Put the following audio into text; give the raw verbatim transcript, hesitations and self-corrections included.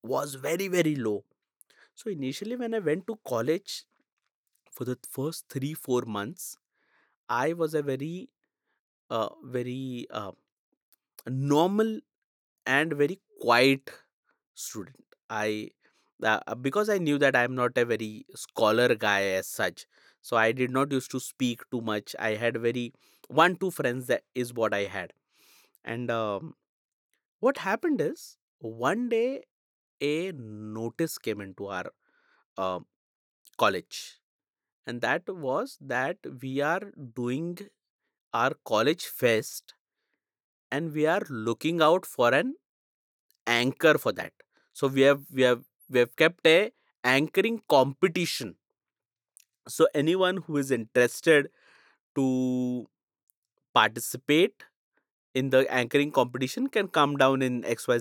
was very very low. So initially when I went to college, for the first three four months, I was a very uh, very uh, normal and very quiet student. I uh, Because I knew that I'm not a very scholar guy as such, so I did not used to speak too much. I had very one two friends, that is what I had. And um, what happened is, one day a notice came into our uh, college, and that was that we are doing our college fest, and we are looking out for an anchor for that. So we have we have we have kept a anchoring competition. So anyone who is interested to participate in the anchoring competition can come down in xyz